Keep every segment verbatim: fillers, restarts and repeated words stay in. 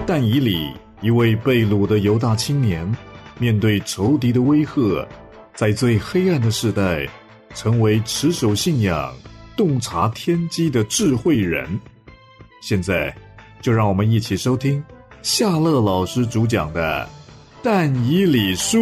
但以理，一位被掳的犹大青年，面对仇敌的威吓，在最黑暗的时代，成为持守信仰、洞察天机的智慧人。现在，就让我们一起收听夏乐老师主讲的《但以理书》。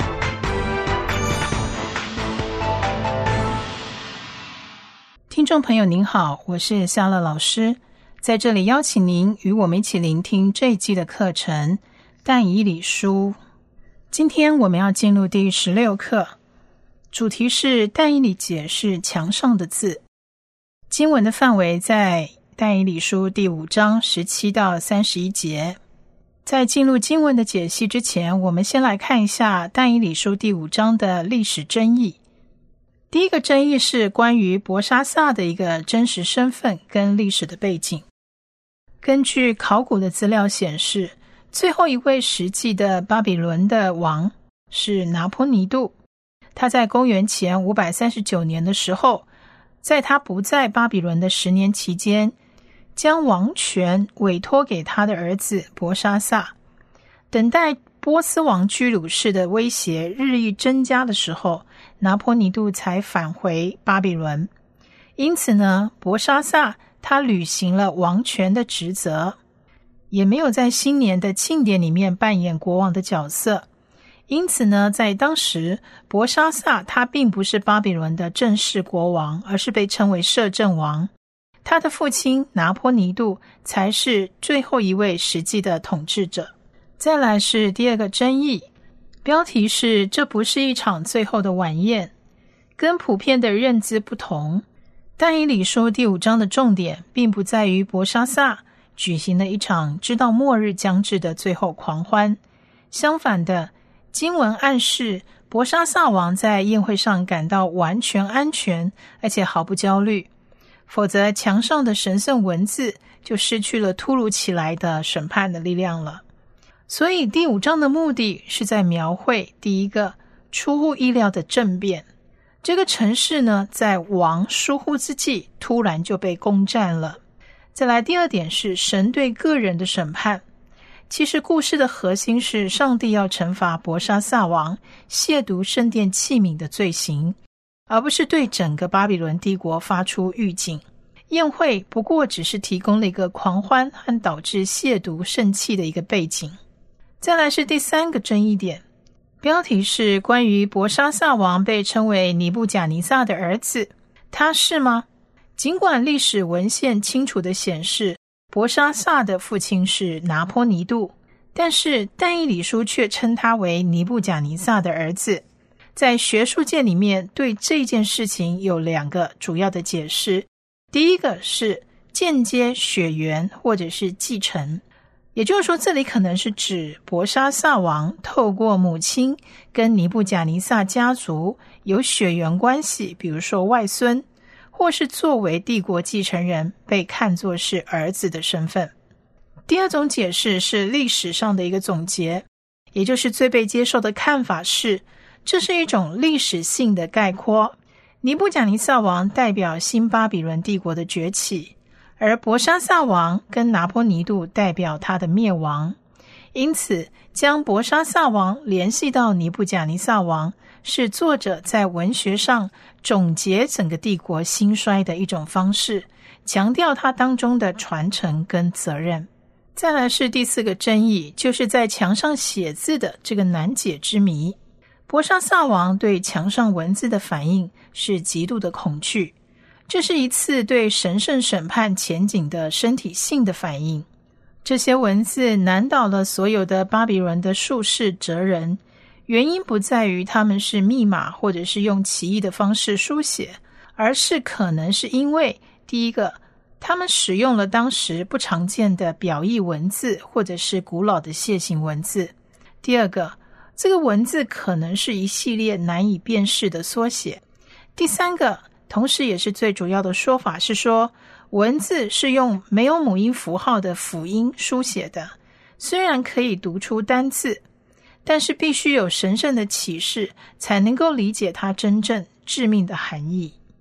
听众朋友您好，我是夏乐老师，在这里邀请您与我们一起聆听这一季的课程《但以理书》。今天我们要进入第十六课，主题是但以理解释墙上的字。经文的范围在但以理书第五章十七到三十一节。在进入经文的解析之前，我们先来看一下但以理书第五章的历史争议。第一个争议是关于伯沙撒的一个真实身份跟历史的背景。根据考古的资料显示，最后一位实际的巴比伦的王是拿波尼度。他在公元前五百三十九年的时候，在他不在巴比伦的十年期间，将王权委托给他的儿子伯沙撒。等待波斯王居鲁士的威胁日益增加的时候，拿波尼度才返回巴比伦。因此呢，伯沙撒他履行了王权的职责，也没有在新年的庆典里面扮演国王的角色。因此呢，在当时伯沙撒他并不是巴比伦的正式国王，而是被称为摄政王。他的父亲拿波尼度才是最后一位实际的统治者。再来是第二个争议，标题是这不是一场最后的晚宴。跟普遍的认知不同，但以理书第五章的重点并不在于伯沙撒举行了一场知道末日将至的最后狂欢。相反的，经文暗示伯沙撒王在宴会上感到完全安全，而且毫不焦虑，否则墙上的神圣文字就失去了突如其来的审判的力量了。所以第五章的目的是在描绘第一个出乎意料的政变。这个城市呢，在王疏忽之际突然就被攻占了。再来第二点是神对个人的审判。其实故事的核心是上帝要惩罚伯沙撒王亵渎圣殿器皿的罪行，而不是对整个巴比伦帝国发出预警。宴会不过只是提供了一个狂欢和导致亵渎圣器的一个背景。再来是第三个争议点，标题是关于伯沙撒王被称为尼布甲尼撒的儿子，他是吗？尽管历史文献清楚地显示伯沙撒的父亲是拿波尼度，但是但以理书却称他为尼布甲尼撒的儿子。在学术界里面，对这件事情有两个主要的解释。第一个是间接血缘或者是继承，也就是说这里可能是指伯沙撒王透过母亲跟尼布甲尼撒家族有血缘关系，比如说外孙，或是作为帝国继承人被看作是儿子的身份。第二种解释是历史上的一个总结，也就是最被接受的看法是，这是一种历史性的概括。尼布甲尼撒王代表新巴比伦帝国的崛起，而伯沙撒王跟拿波尼度代表他的灭亡。因此将伯沙撒王联系到尼布甲尼撒王，是作者在文学上总结整个帝国兴衰的一种方式，强调它当中的传承跟责任。再来是第四个争议，就是在墙上写字的这个难解之谜。伯沙撒王对墙上文字的反应是极度的恐惧，这是一次对神圣审判前景的身体性的反应。这些文字难倒了所有的巴比伦的术士哲人，原因不在于他们是密码或者是用奇异的方式书写，而是可能是因为第一个，他们使用了当时不常见的表意文字或者是古老的楔形文字；第二个，这个文字可能是一系列难以辨识的缩写；第三个，同时也是最主要的说法是说，文字是用没有母音符号的辅音书写的，虽然可以读出单字，但是必须有神圣的启示才能够理解它真正致命的含义。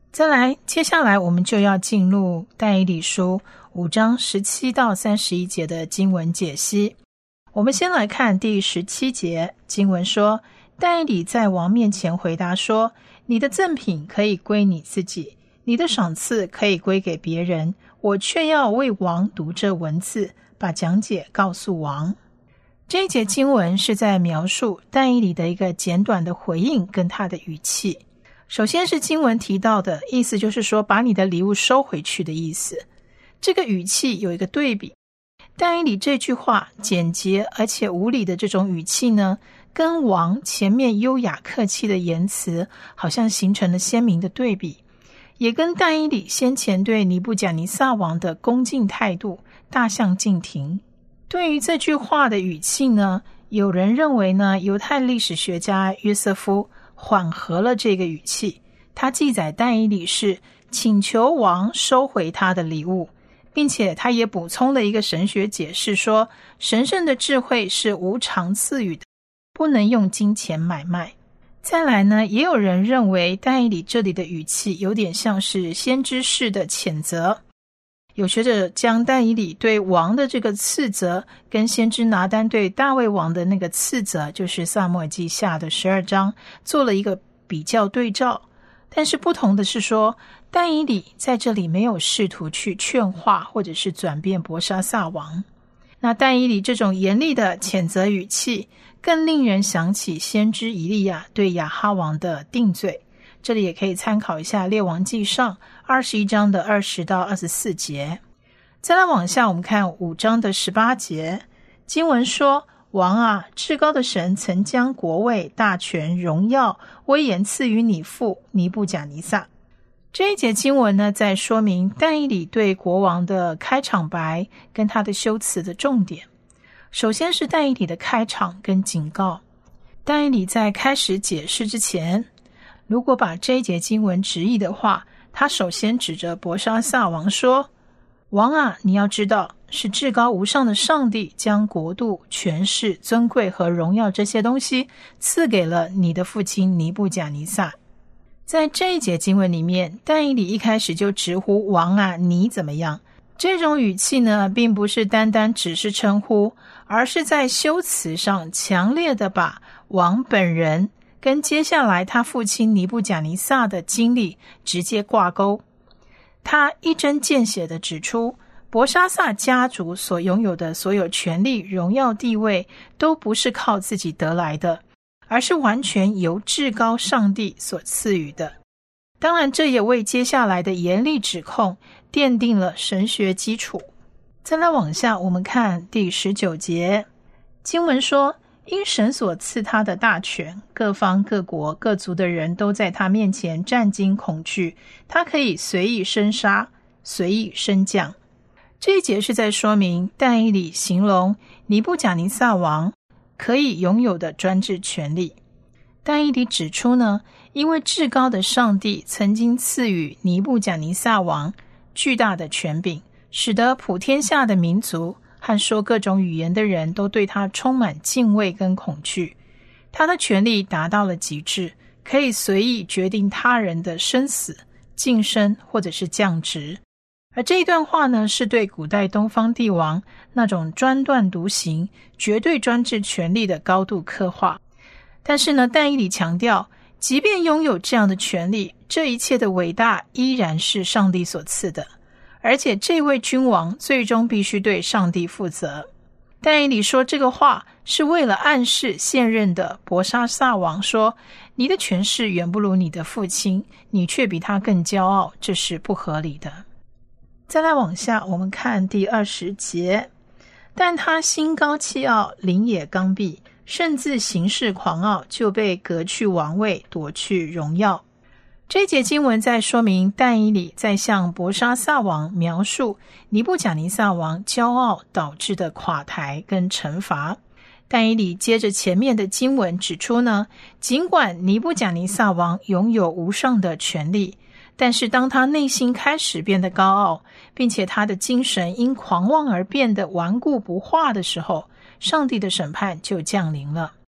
再来，接下来我们就要进入但以理书五章十七到三十一节的经文解析。我们先来看第十七节，经文说，但以理在王面前回答说，你的赠品可以归你自己，你的赏赐可以归给别人，我却要为王读这文字，把讲解告诉王。这一节经文是在描述但以理的一个简短的回应跟他的语气。首先是经文提到的意思，就是说把你的礼物收回去的意思。这个语气有一个对比，但以理这句话简洁而且无理的这种语气呢，跟王前面优雅客气的言辞好像形成了鲜明的对比，也跟但以理先前对尼布甲尼撒王的恭敬态度大相径庭。对于这句话的语气呢，有人认为呢，犹太历史学家约瑟夫缓和了这个语气，他记载但以理是请求王收回他的礼物，并且他也补充了一个神学解释说，神圣的智慧是无偿赐予的，不能用金钱买卖。再来呢，也有人认为但以理这里的语气有点像是先知式的谴责。有学者将但以理对王的这个斥责跟先知拿单对大卫王的那个斥责，就是撒母耳记下的十二章，做了一个比较对照。但是不同的是说，但以理在这里没有试图去劝化或者是转变伯沙撒王。那但以理这种严厉的谴责语气，更令人想起先知以利亚对亚哈王的定罪。这里也可以参考一下列王记上二十一章的二十到二十四节。再来往下，我们看五章的十八节，经文说，王啊，至高的神曾将国位、大权、荣耀、威严赐予你父尼布甲尼撒。这一节经文呢，在说明但以理对国王的开场白跟他的修辞的重点。首先是但以理的开场跟警告。但以理在开始解释之前，如果把这一节经文直译的话，他首先指着伯沙撒王说，王啊，你要知道，是至高无上的上帝将国度、权势、尊贵和荣耀这些东西赐给了你的父亲尼布甲尼撒。在这一节经文里面，但以理一开始就直呼王啊，你怎么样？这种语气呢，并不是单单只是称呼，而是在修辞上强烈的把王本人跟接下来他父亲尼布甲尼撒的经历直接挂钩。他一针见血地指出，伯沙撒家族所拥有的所有权力、荣耀、地位，都不是靠自己得来的，而是完全由至高上帝所赐予的。当然，这也为接下来的严厉指控奠定了神学基础。再来往下，我们看第十九节，经文说，因神所赐他的大权，各方各国各族的人都在他面前战惊恐惧，他可以随意生杀，随意升降。这一节是在说明但以理形容尼布甲尼撒王可以拥有的专制权力。但以理指出呢，因为至高的上帝曾经赐予尼布甲尼撒王巨大的权柄，使得普天下的民族和说各种语言的人都对他充满敬畏跟恐惧。他的权力达到了极致，可以随意决定他人的生死、晋升或者是降职。而这一段话呢，是对古代东方帝王那种专断独行、绝对专制权力的高度刻画。但是呢，但以理强调，即便拥有这样的权力，这一切的伟大依然是上帝所赐的，而且这位君王最终必须对上帝负责。但以理说这个话是为了暗示现任的伯沙撒王说，你的权势远不如你的父亲，你却比他更骄傲，这是不合理的。再来往下，我们看第二十节，但他心高气傲，灵也刚愎，甚至行事狂傲，就被革去王位，夺去荣耀。这一节经文在说明但以理在向伯沙撒王描述尼布甲尼撒王骄傲导致的垮台跟惩罚。但以理接着前面的经文指出呢，尽管尼布甲尼撒王拥有无上的权力，但是当他内心开始变得高傲，并且他的精神因狂妄而变得顽固不化的时候，上帝的审判就降临了。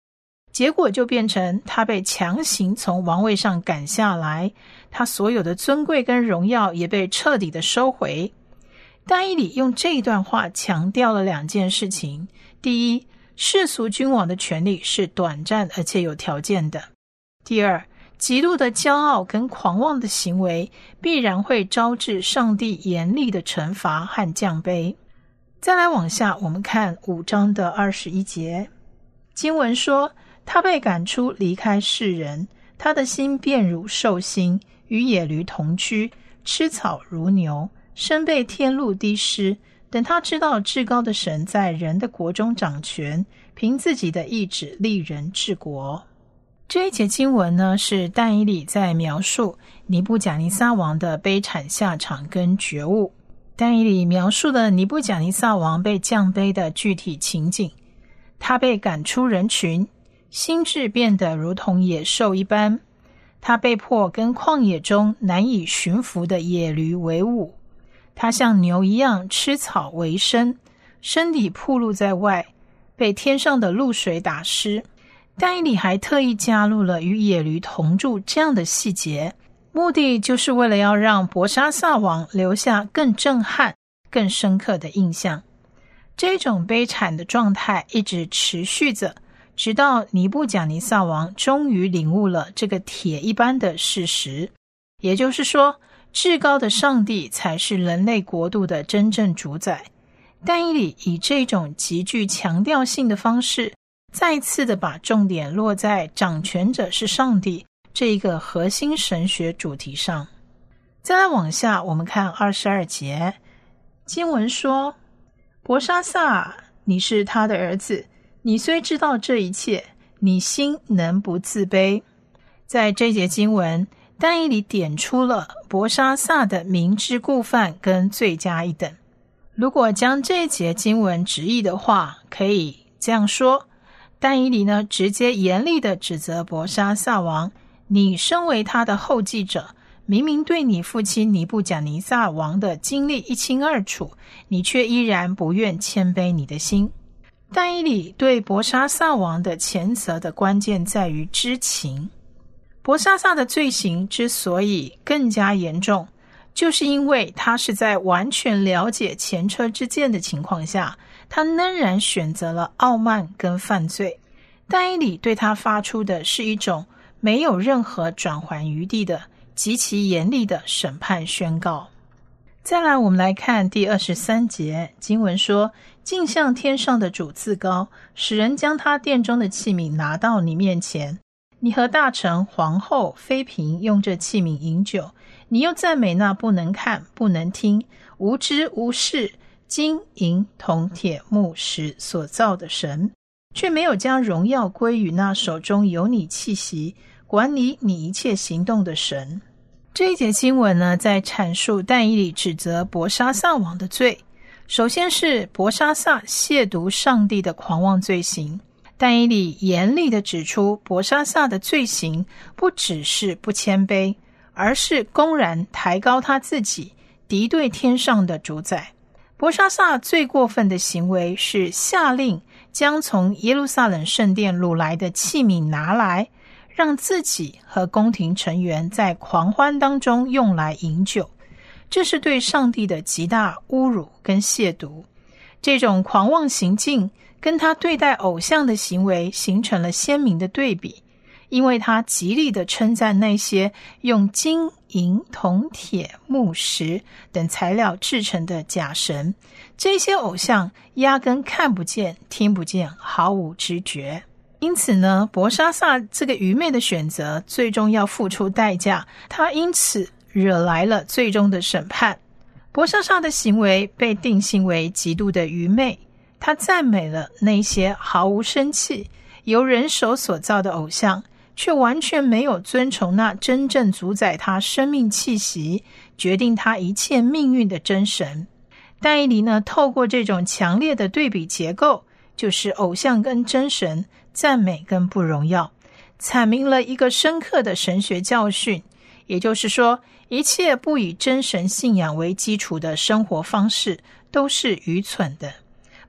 结果就变成他被强行从王位上赶下来，他所有的尊贵跟荣耀也被彻底的收回。但以理用这一段话强调了两件事情：第一，世俗君王的权力是短暂而且有条件的；第二，极度的骄傲跟狂妄的行为必然会招致上帝严厉的惩罚和降卑。再来往下，我们看五章的二十一节，经文说，他被赶出离开世人，他的心变如兽心，与野驴同居，吃草如牛，身被天露滴湿。等他知道至高的神在人的国中掌权，凭自己的意志立人治国。这一节经文呢，是但以理在描述尼布甲尼撒王的悲惨下场跟觉悟。但以理描述了尼布甲尼撒王被降卑的具体情景，他被赶出人群，心智变得如同野兽一般，他被迫跟旷野中难以驯服的野驴为伍，他像牛一样吃草为生，身体暴露在外，被天上的露水打湿。但以理还特意加入了与野驴同住这样的细节，目的就是为了要让伯沙撒王留下更震撼、更深刻的印象。这种悲惨的状态一直持续着，直到尼布甲尼撒王终于领悟了这个铁一般的事实，也就是说，至高的上帝才是人类国度的真正主宰。但以理以这种极具强调性的方式，再次的把重点落在掌权者是上帝这一个核心神学主题上。再来往下，我们看二十二节，经文说，伯沙撒，你是他的儿子，你虽知道这一切，你心能不自卑？在这节经文，但以理点出了伯沙撒的明知故犯跟罪加一等。如果将这一节经文直译的话，可以这样说，但以理呢，直接严厉地指责伯沙撒王，你身为他的后继者，明明对你父亲尼布甲尼撒王的经历一清二楚，你却依然不愿谦卑你的心。但以理对伯沙撒王的谴责的关键在于知情。伯沙撒的罪行之所以更加严重，就是因为他是在完全了解前车之鉴的情况下，他仍然选择了傲慢跟犯罪。但以理对他发出的是一种没有任何转圜余地的极其严厉的审判宣告。再来，我们来看第二十三节，经文说，竟向天上的主自高，使人将他殿中的器皿拿到你面前，你和大臣、皇后、妃嫔用这器皿饮酒，你又赞美那不能看、不能听、无知无识、金银铜铁木石所造的神，却没有将荣耀归于那手中有你气息、管理你一切行动的神。这一节经文呢，在阐述但以理指责伯沙撒王的罪。首先是伯沙撒亵渎上帝的狂妄罪行。但以理严厉地指出，伯沙撒的罪行不只是不谦卑，而是公然抬高他自己，敌对天上的主宰。伯沙撒最过分的行为是下令将从耶路撒冷圣殿掳来的器皿拿来，让自己和宫廷成员在狂欢当中用来饮酒，这是对上帝的极大侮辱跟亵渎。这种狂妄行径跟他对待偶像的行为形成了鲜明的对比，因为他极力地称赞那些用金银铜铁木石等材料制成的假神，这些偶像压根看不见听不见，毫无知觉。因此呢，伯沙撒这个愚昧的选择最终要付出代价，他因此惹来了最终的审判。伯沙撒的行为被定性为极度的愚昧，他赞美了那些毫无生气由人手所造的偶像，却完全没有遵从那真正主宰他生命气息、决定他一切命运的真神。但以理呢，透过这种强烈的对比结构，就是偶像跟真神、赞美跟不荣耀，阐明了一个深刻的神学教训，也就是说，一切不以真神信仰为基础的生活方式都是愚蠢的。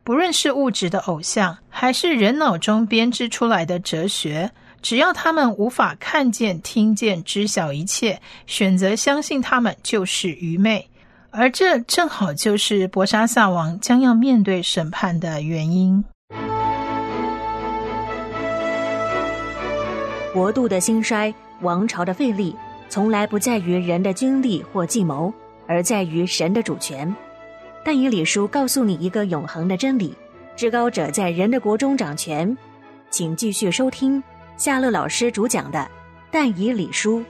不论是物质的偶像，还是人脑中编织出来的哲学，只要他们无法看见、听见、知晓一切，选择相信他们就是愚昧。而这正好就是伯沙撒王将要面对审判的原因。 国度的兴衰，王朝的废立，从来不在于人的军力或计谋，而在于神的主权。但以理书告诉你一个永恒的真理，至高者在人的国中掌权。请继续收听夏乐老师主讲的但以理书。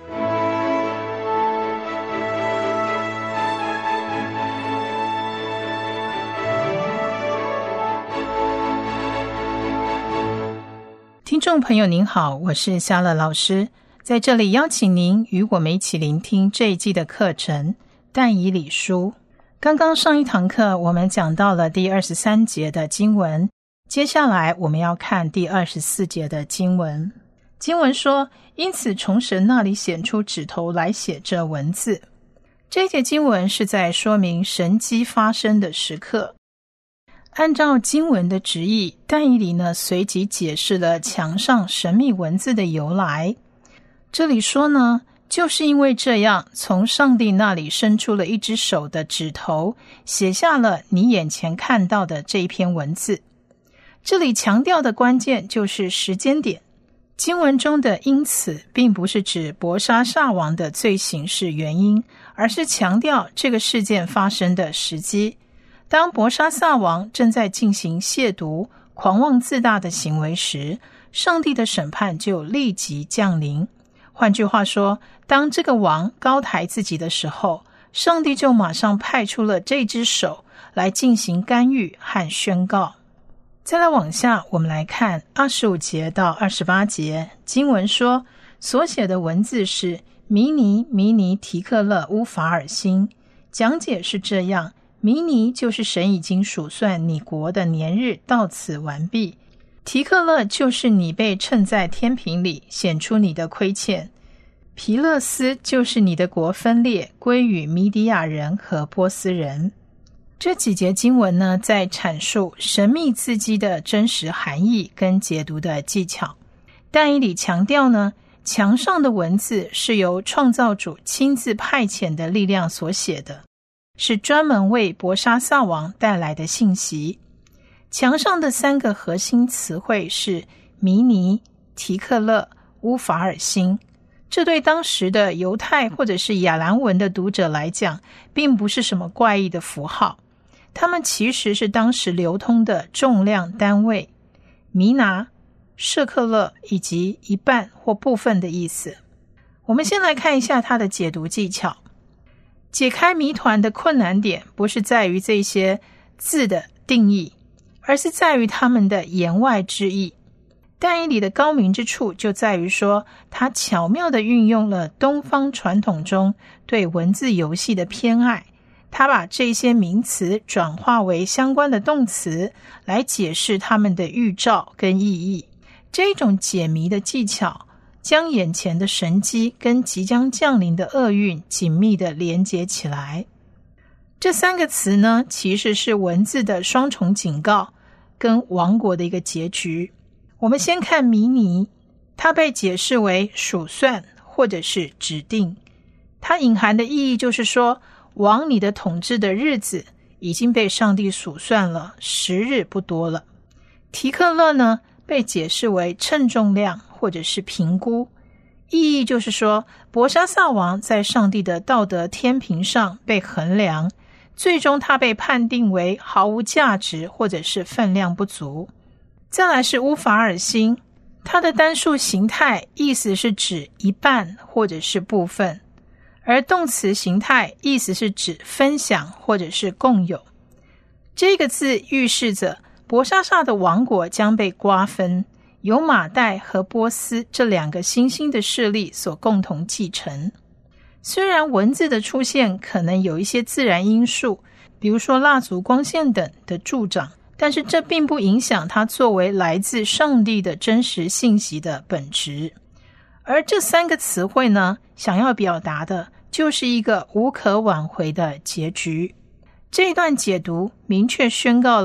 听众朋友您好，我是夏乐老师，在这里邀请您与我们一起聆听这一季的课程但以理书。刚刚上一堂课我们讲到了第二十三节的经文，接下来我们要看第二十四节的经文。经文说，因此从神那里显出指头来写这文字。这节经文是在说明神迹发生的时刻。按照经文的直译，但以理呢随即解释了墙上神秘文字的由来。这里说呢，就是因为这样，从上帝那里伸出了一只手的指头，写下了你眼前看到的这一篇文字。这里强调的关键就是时间点。经文中的因此并不是指伯沙撒王的罪行是原因，而是强调这个事件发生的时机。当伯沙撒王正在进行亵渎、狂妄自大的行为时，上帝的审判就立即降临。换句话说，当这个王高抬自己的时候，上帝就马上派出了这只手来进行干预和宣告。再来往下，我们来看二十五节到二十八节，经文说，所写的文字是弥尼弥尼提克勒乌法尔辛。讲解是这样，弥尼就是神已经数算你国的年日到此完毕，提克勒就是你被称在天平里，显出你的亏欠，皮勒斯就是你的国分裂，归于米底亚人和波斯人。这几节经文呢，在阐述神秘字迹的真实含义跟解读的技巧。但以理强调呢，墙上的文字是由创造主亲自派遣的力量所写的，是专门为伯沙撒王带来的信息。墙上的三个核心词汇是弥尼、提克勒、乌法尔辛。这对当时的犹太或者是亚兰文的读者来讲，并不是什么怪异的符号，它们其实是当时流通的重量单位，弥拿、舍克勒以及一半或部分的意思。我们先来看一下它的解读技巧。解开谜团的困难点不是在于这些字的定义，而是在于他们的言外之意。但以理的高明之处就在于说，他巧妙地运用了东方传统中对文字游戏的偏爱，他把这些名词转化为相关的动词，来解释它们的预兆跟意义。这种解谜的技巧将眼前的神迹跟即将降临的厄运紧密地连接起来。这三个词呢，其实是文字的双重警告跟亡国的一个结局。我们先看弥尼，它被解释为数算或者是指定，它隐含的意义就是说，王你的统治的日子已经被上帝数算了，时日不多了。提克勒呢，被解释为称重量或者是评估，意义就是说，伯沙撒王在上帝的道德天平上被衡量，最终他被判定为毫无价值或者是分量不足。再来是乌法尔辛，它的单数形态意思是指一半或者是部分，而动词形态意思是指分享或者是共有。这个字预示着伯沙撒的王国将被瓜分，由马代和波斯这两个新兴的势力所共同继承。虽然文字的出现可能有一些自然因素，比如说蜡烛、光线等的助长，但是这并不影响它作为来自上帝的真实信息的本质。而这三个词汇呢，想要表达的就是一个无可挽回的结局。这一段解读明确宣告了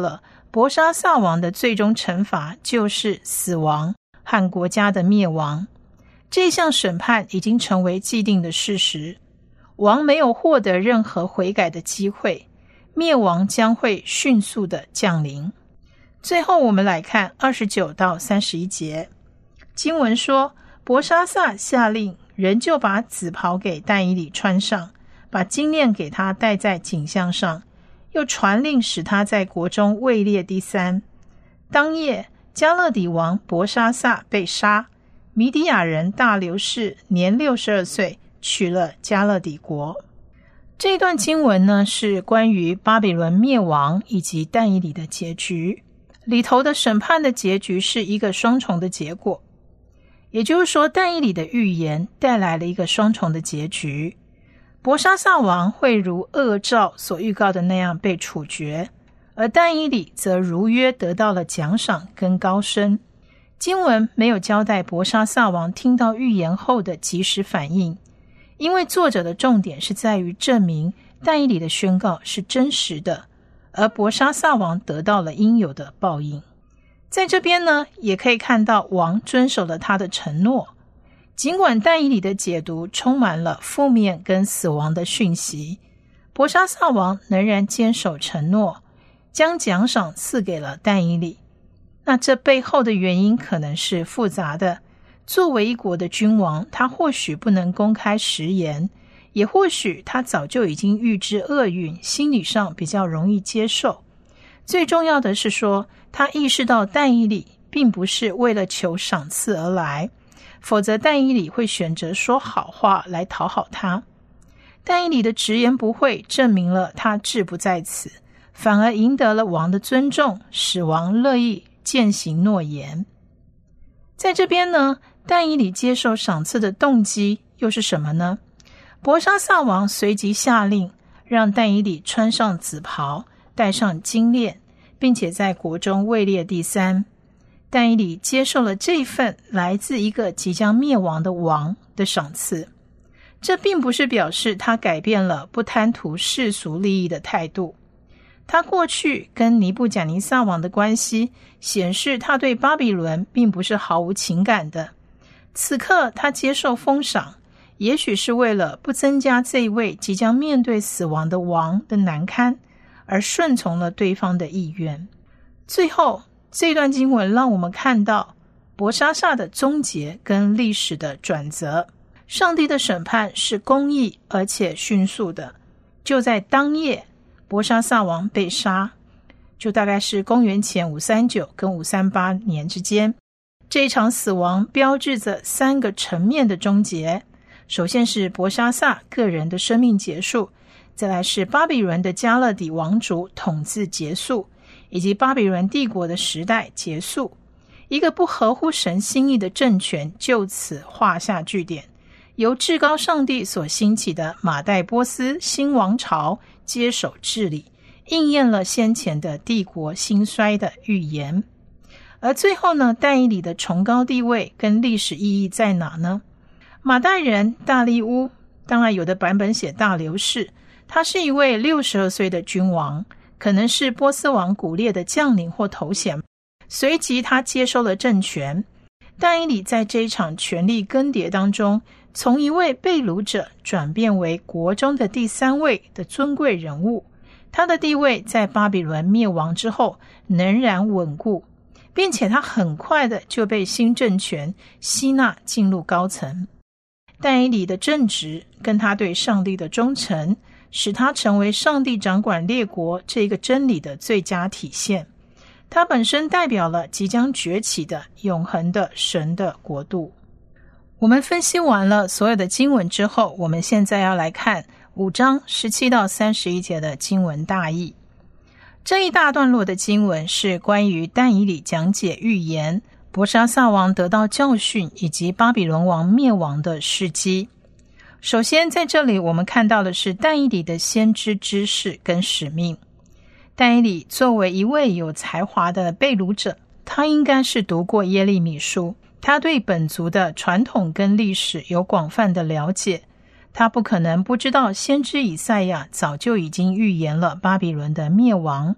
伯沙撒王的最终惩罚就是死亡和国家的灭亡。这项审判已经成为既定的事实，王没有获得任何悔改的机会，灭亡将会迅速的降临。最后我们来看二十九到三十一节，经文说，伯沙撒下令，人就把紫袍给但以理穿上，把金链给他戴在颈项上，又传令使他在国中位列第三。当夜，加勒底王伯沙撒被杀，米底亚人大流士年六十二岁，取了加勒底国。这段经文呢，是关于巴比伦灭亡以及但以理的结局，里头的审判的结局是一个双重的结果。也就是说，但以理的预言带来了一个双重的结局，伯沙撒王会如恶兆所预告的那样被处决，而但以理则如约得到了奖赏跟高升。经文没有交代伯沙撒王听到预言后的及时反应，因为作者的重点是在于证明但以理的宣告是真实的，而伯沙撒王得到了应有的报应。在这边呢，也可以看到王遵守了他的承诺，尽管但以理的解读充满了负面跟死亡的讯息，伯沙撒王仍然坚守承诺，将奖赏赐给了但以理。那这背后的原因可能是复杂的，作为一国的君王，他或许不能公开食言，也或许他早就已经预知厄运，心理上比较容易接受。最重要的是说，他意识到但以理并不是为了求赏赐而来，否则但以理会选择说好话来讨好他。但以理的直言不讳证明了他志不在此，反而赢得了王的尊重，使王乐意践行诺言。在这边呢，但以理接受赏赐的动机又是什么呢？伯沙撒王随即下令，让但以理穿上紫袍，戴上金链，并且在国中位列第三。但以理接受了这份来自一个即将灭亡的王的赏赐，这并不是表示他改变了不贪图世俗利益的态度。他过去跟尼布甲尼撒王的关系显示他对巴比伦并不是毫无情感的。此刻他接受封赏，也许是为了不增加这一位即将面对死亡的王的难堪，而顺从了对方的意愿。最后这段经文让我们看到伯沙撒的终结跟历史的转折。上帝的审判是公义而且迅速的，就在当夜伯沙撒王被杀，就大概是公元前五三九跟五三八年之间。这一场死亡标志着三个层面的终结，首先是伯沙撒个人的生命结束，再来是巴比伦的加勒底王族统治结束，以及巴比伦帝国的时代结束。一个不合乎神心意的政权就此画下句点，由至高上帝所兴起的马代波斯新王朝接手治理，应验了先前的帝国兴衰的预言。而最后呢，但以理的崇高地位跟历史意义在哪呢？马代人大利乌，当然有的版本写大流士，他是一位六十二岁的君王，可能是波斯王古列的将领或头衔。随即他接收了政权。但以理在这一场权力更迭当中，从一位被掳者转变为国中的第三位的尊贵人物，他的地位在巴比伦灭亡之后仍然稳固，并且他很快的就被新政权吸纳进入高层。但以理的正直跟他对上帝的忠诚，使他成为上帝掌管列国这个真理的最佳体现。他本身代表了即将崛起的永恒的神的国度。我们分析完了所有的经文之后，我们现在要来看五章十七到三十一节的经文大意。这一大段落的经文是关于但以理讲解预言，伯沙撒王得到教训以及巴比伦王灭亡的事迹。首先在这里我们看到的是但以理的先知知识跟使命。但以理作为一位有才华的被掳者，他应该是读过耶利米书，他对本族的传统跟历史有广泛的了解，他不可能不知道先知以赛亚早就已经预言了巴比伦的灭亡，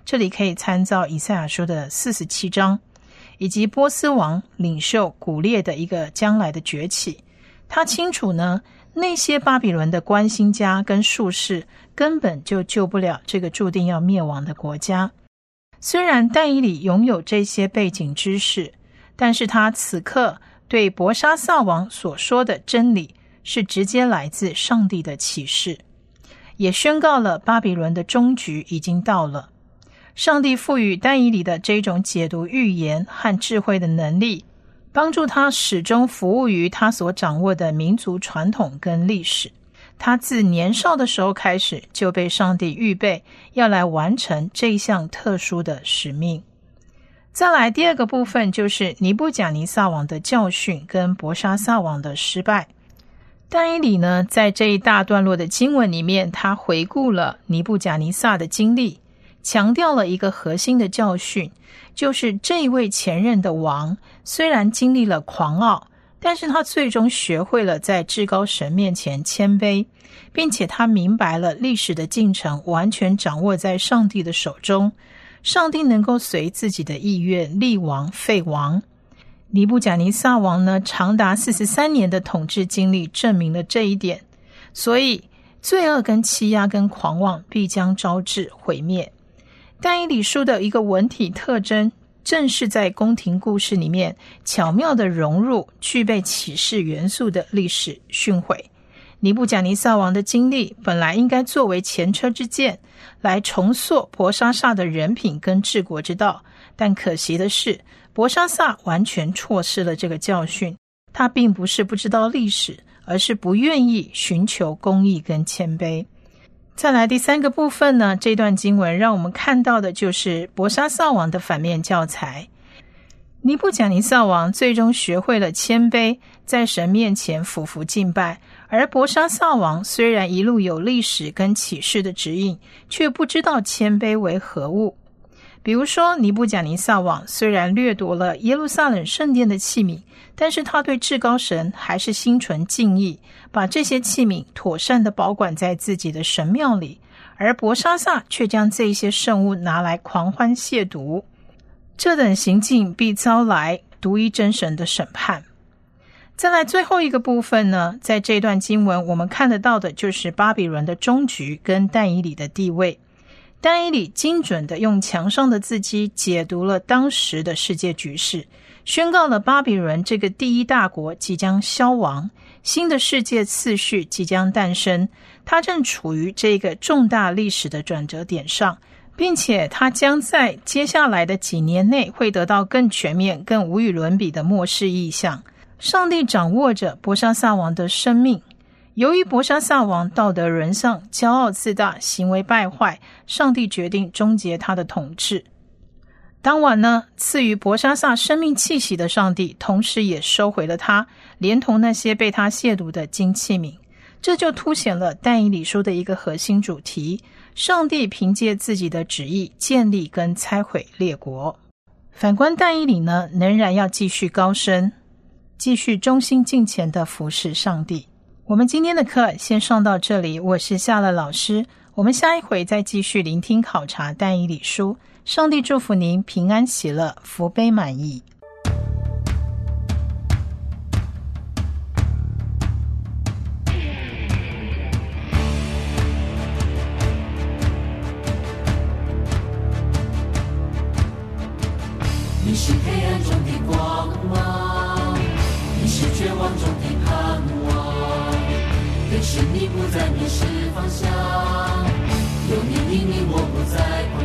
这里可以参照以赛亚书的四十七章，以及波斯王领袖古列的一个将来的崛起。他清楚呢，那些巴比伦的关心家跟术士根本就救不了这个注定要灭亡的国家。虽然但以理拥有这些背景知识，但是他此刻对伯沙撒王所说的真理是直接来自上帝的启示，也宣告了巴比伦的终局已经到了。上帝赋予但以理的这种解读预言和智慧的能力，帮助他始终服务于他所掌握的民族传统跟历史。他自年少的时候开始就被上帝预备要来完成这一项特殊的使命。再来第二个部分就是尼布甲尼撒王的教训跟伯沙撒王的失败。但以理呢，在这一大段落的经文里面，他回顾了尼布甲尼撒的经历，强调了一个核心的教训，就是这一位前任的王虽然经历了狂傲，但是他最终学会了在至高神面前谦卑，并且他明白了历史的进程完全掌握在上帝的手中，上帝能够随自己的意愿立王废王。尼布甲尼撒王呢，长达四十三年的统治经历证明了这一点，所以罪恶跟欺压跟狂妄必将招致毁灭。但以理书的一个文体特征，正是在宫廷故事里面巧妙地融入具备启示元素的历史训诲。尼布甲尼撒王的经历本来应该作为前车之鉴，来重塑伯沙撒的人品跟治国之道，但可惜的是，伯沙撒完全错失了这个教训。他并不是不知道历史，而是不愿意寻求公义跟谦卑。再来第三个部分呢，这段经文让我们看到的就是伯沙撒王的反面教材。尼布甲尼撒王最终学会了谦卑，在神面前俯伏敬拜，而伯沙撒王虽然一路有历史跟启示的指引，却不知道谦卑为何物。比如说，尼布甲尼撒王虽然掠夺了耶路撒冷圣殿的器皿，但是他对至高神还是心存敬意，把这些器皿妥善地保管在自己的神庙里，而伯沙撒却将这些圣物拿来狂欢亵渎。这等行径必遭来独一真神的审判。再来最后一个部分呢，在这段经文我们看得到的就是巴比伦的终局跟但以理的地位。但以理精准地用墙上的字迹解读了当时的世界局势，宣告了巴比伦这个第一大国即将消亡，新的世界次序即将诞生，它正处于这个重大历史的转折点上，并且它将在接下来的几年内会得到更全面、更无与伦比的末世意象。上帝掌握着伯沙撒王的生命，由于伯沙撒王道德沦丧、骄傲自大、行为败坏，上帝决定终结他的统治。当晚呢，赐予伯沙撒生命气息的上帝，同时也收回了他，连同那些被他亵渎的金器皿。这就凸显了但以理书的一个核心主题：上帝凭借自己的旨意建立跟拆毁列国。反观但以理呢，仍然要继续高升，继续忠心敬虔地服侍上帝。我们今天的课先上到这里，我是夏乐老师，我们下一回再继续聆听考察但以理书。上帝祝福您平安喜乐，福杯满溢。 你是黑暗中的光芒，你是绝望中的盼望，更是你不再迷失方向，有你引领我不再